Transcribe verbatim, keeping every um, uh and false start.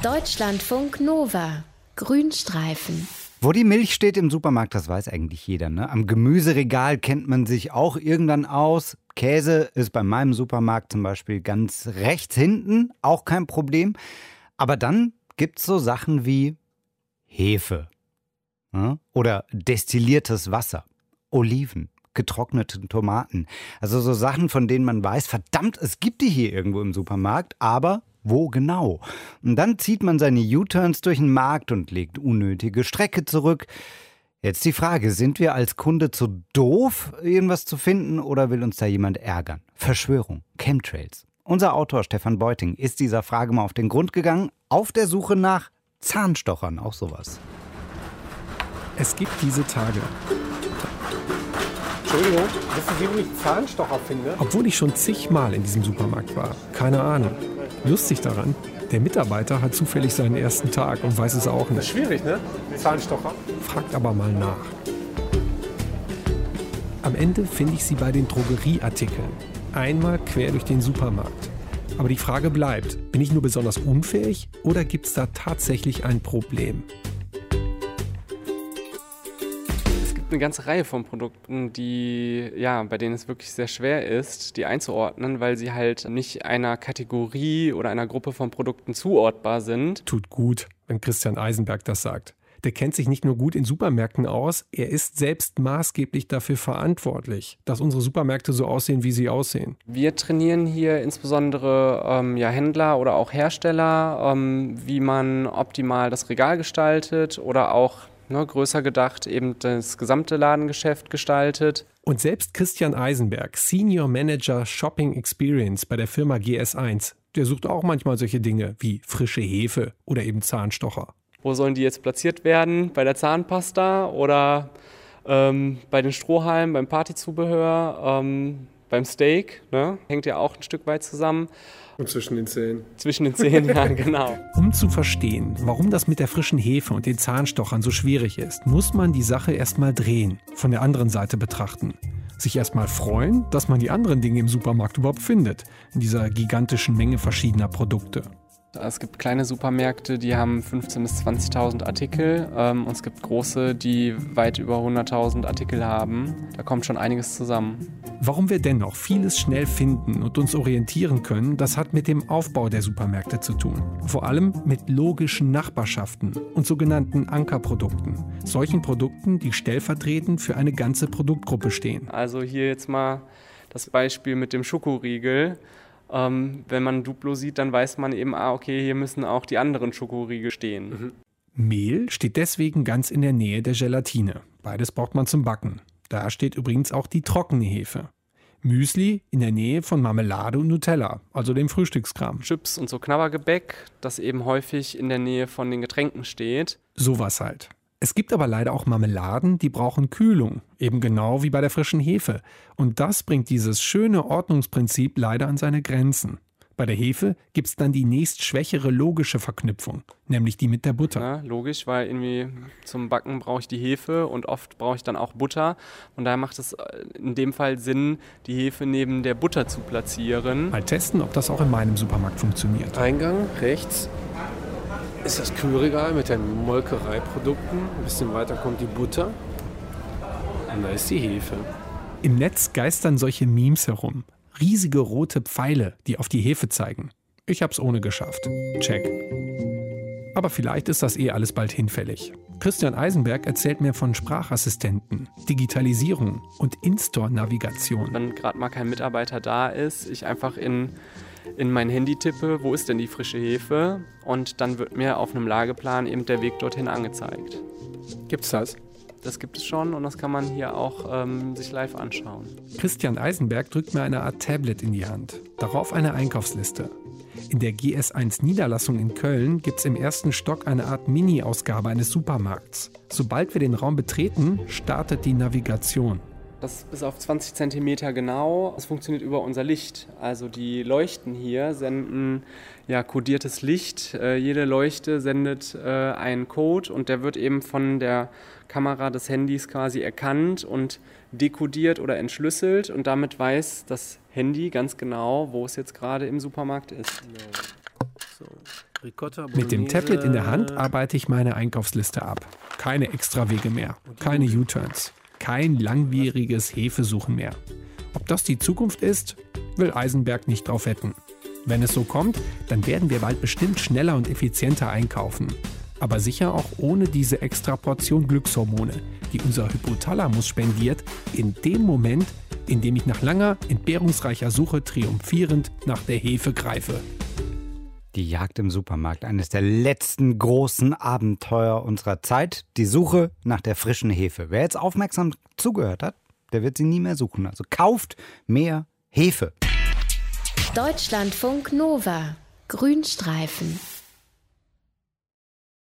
Deutschlandfunk Nova. Grünstreifen. Wo die Milch steht im Supermarkt, das weiß eigentlich jeder, ne? Am Gemüseregal kennt man sich auch irgendwann aus. Käse ist bei meinem Supermarkt zum Beispiel ganz rechts hinten, auch kein Problem. Aber dann gibt es so Sachen wie Hefe, ne? Oder destilliertes Wasser, Oliven, getrocknete Tomaten. Also so Sachen, von denen man weiß, verdammt, es gibt die hier irgendwo im Supermarkt, aber wo genau? Und dann zieht man seine U-Turns durch den Markt und legt unnötige Strecke zurück. Jetzt die Frage, sind wir als Kunde zu doof, irgendwas zu finden, oder will uns da jemand ärgern? Verschwörung, Chemtrails. Unser Autor Stefan Beuting ist dieser Frage mal auf den Grund gegangen, auf der Suche nach Zahnstochern, auch sowas. Es gibt diese Tage. Entschuldigung, wissen Sie, wo ich Zahnstocher finde? Obwohl ich schon zigmal in diesem Supermarkt war. Keine Ahnung. Lustig daran, der Mitarbeiter hat zufällig seinen ersten Tag und weiß es auch nicht. Das ist schwierig, ne? Zahnstocher. Fragt aber mal nach. Am Ende finde ich sie bei den Drogerieartikeln. Einmal quer durch den Supermarkt. Aber die Frage bleibt, bin ich nur besonders unfähig oder gibt es da tatsächlich ein Problem? Eine ganze Reihe von Produkten, die, ja, bei denen es wirklich sehr schwer ist, die einzuordnen, weil sie halt nicht einer Kategorie oder einer Gruppe von Produkten zuordbar sind. Tut gut, wenn Christian Eisenberg das sagt. Der kennt sich nicht nur gut in Supermärkten aus, er ist selbst maßgeblich dafür verantwortlich, dass unsere Supermärkte so aussehen, wie sie aussehen. Wir trainieren hier insbesondere ähm, ja, Händler oder auch Hersteller, ähm, wie man optimal das Regal gestaltet oder auch Ne, größer gedacht, eben das gesamte Ladengeschäft gestaltet. Und selbst Christian Eisenberg, Senior Manager Shopping Experience bei der Firma G S eins, der sucht auch manchmal solche Dinge wie frische Hefe oder eben Zahnstocher. Wo sollen die jetzt platziert werden? Bei der Zahnpasta oder ähm, bei den Strohhalmen, beim Partyzubehör, ähm, beim Steak? Ne? Hängt ja auch ein Stück weit zusammen. Und zwischen den Zähnen. Zwischen den Zähnen, ja, genau. Um zu verstehen, warum das mit der frischen Hefe und den Zahnstochern so schwierig ist, muss man die Sache erstmal drehen, von der anderen Seite betrachten. Sich erstmal freuen, dass man die anderen Dinge im Supermarkt überhaupt findet, in dieser gigantischen Menge verschiedener Produkte. Es gibt kleine Supermärkte, die haben fünfzehntausend bis zwanzigtausend Artikel ähm, und es gibt große, die weit über hunderttausend Artikel haben. Da kommt schon einiges zusammen. Warum wir dennoch vieles schnell finden und uns orientieren können, das hat mit dem Aufbau der Supermärkte zu tun. Vor allem mit logischen Nachbarschaften und sogenannten Ankerprodukten. Solchen Produkten, die stellvertretend für eine ganze Produktgruppe stehen. Also hier jetzt mal das Beispiel mit dem Schokoriegel. Ähm, wenn man Duplo sieht, dann weiß man eben, ah, okay, hier müssen auch die anderen Schokoriegel stehen. Mhm. Mehl steht deswegen ganz in der Nähe der Gelatine. Beides braucht man zum Backen. Da steht übrigens auch die trockene Hefe. Müsli in der Nähe von Marmelade und Nutella, also dem Frühstückskram. Chips und so Knabbergebäck, das eben häufig in der Nähe von den Getränken steht. Sowas halt. Es gibt aber leider auch Marmeladen, die brauchen Kühlung, eben genau wie bei der frischen Hefe. Und das bringt dieses schöne Ordnungsprinzip leider an seine Grenzen. Bei der Hefe gibt es dann die nächstschwächere logische Verknüpfung, nämlich die mit der Butter. Ja, logisch, weil irgendwie zum Backen brauche ich die Hefe und oft brauche ich dann auch Butter. Und daher macht es in dem Fall Sinn, die Hefe neben der Butter zu platzieren. Mal testen, ob das auch in meinem Supermarkt funktioniert. Eingang rechts ist das Kühlregal mit den Molkereiprodukten. Ein bisschen weiter kommt die Butter. Und da ist die Hefe. Im Netz geistern solche Memes herum. Riesige rote Pfeile, die auf die Hefe zeigen. Ich hab's ohne geschafft. Check. Aber vielleicht ist das eh alles bald hinfällig. Christian Eisenberg erzählt mir von Sprachassistenten, Digitalisierung und In-Store-Navigation. Wenn gerade mal kein Mitarbeiter da ist, ich einfach in, in mein Handy tippe, wo ist denn die frische Hefe? Und dann wird mir auf einem Lageplan eben der Weg dorthin angezeigt. Gibt's das? Das gibt es schon und das kann man hier auch ähm, sich live anschauen. Christian Eisenberg drückt mir eine Art Tablet in die Hand. Darauf eine Einkaufsliste. In der G S eins Niederlassung in Köln gibt es im ersten Stock eine Art Mini-Ausgabe eines Supermarkts. Sobald wir den Raum betreten, startet die Navigation. Das ist bis auf zwanzig Zentimeter genau. Es funktioniert über unser Licht. Also die Leuchten hier senden ja kodiertes Licht. Äh, jede Leuchte sendet äh, einen Code und der wird eben von der Kamera des Handys quasi erkannt und dekodiert oder entschlüsselt. Und damit weiß das Handy ganz genau, wo es jetzt gerade im Supermarkt ist. So. Ricotta, Mit dem Bolognese. Tablet in der Hand arbeite ich meine Einkaufsliste ab. Keine Extrawege mehr, keine U-Turns, kein langwieriges Hefesuchen mehr. Ob das die Zukunft ist, will Eisenberg nicht drauf wetten. Wenn es so kommt, dann werden wir bald bestimmt schneller und effizienter einkaufen. Aber sicher auch ohne diese extra Portion Glückshormone, die unser Hypothalamus spendiert, in dem Moment, in dem ich nach langer, entbehrungsreicher Suche triumphierend nach der Hefe greife. Die Jagd im Supermarkt, eines der letzten großen Abenteuer unserer Zeit. Die Suche nach der frischen Hefe. Wer jetzt aufmerksam zugehört hat, der wird sie nie mehr suchen. Also kauft mehr Hefe. Deutschlandfunk Nova. Grünstreifen.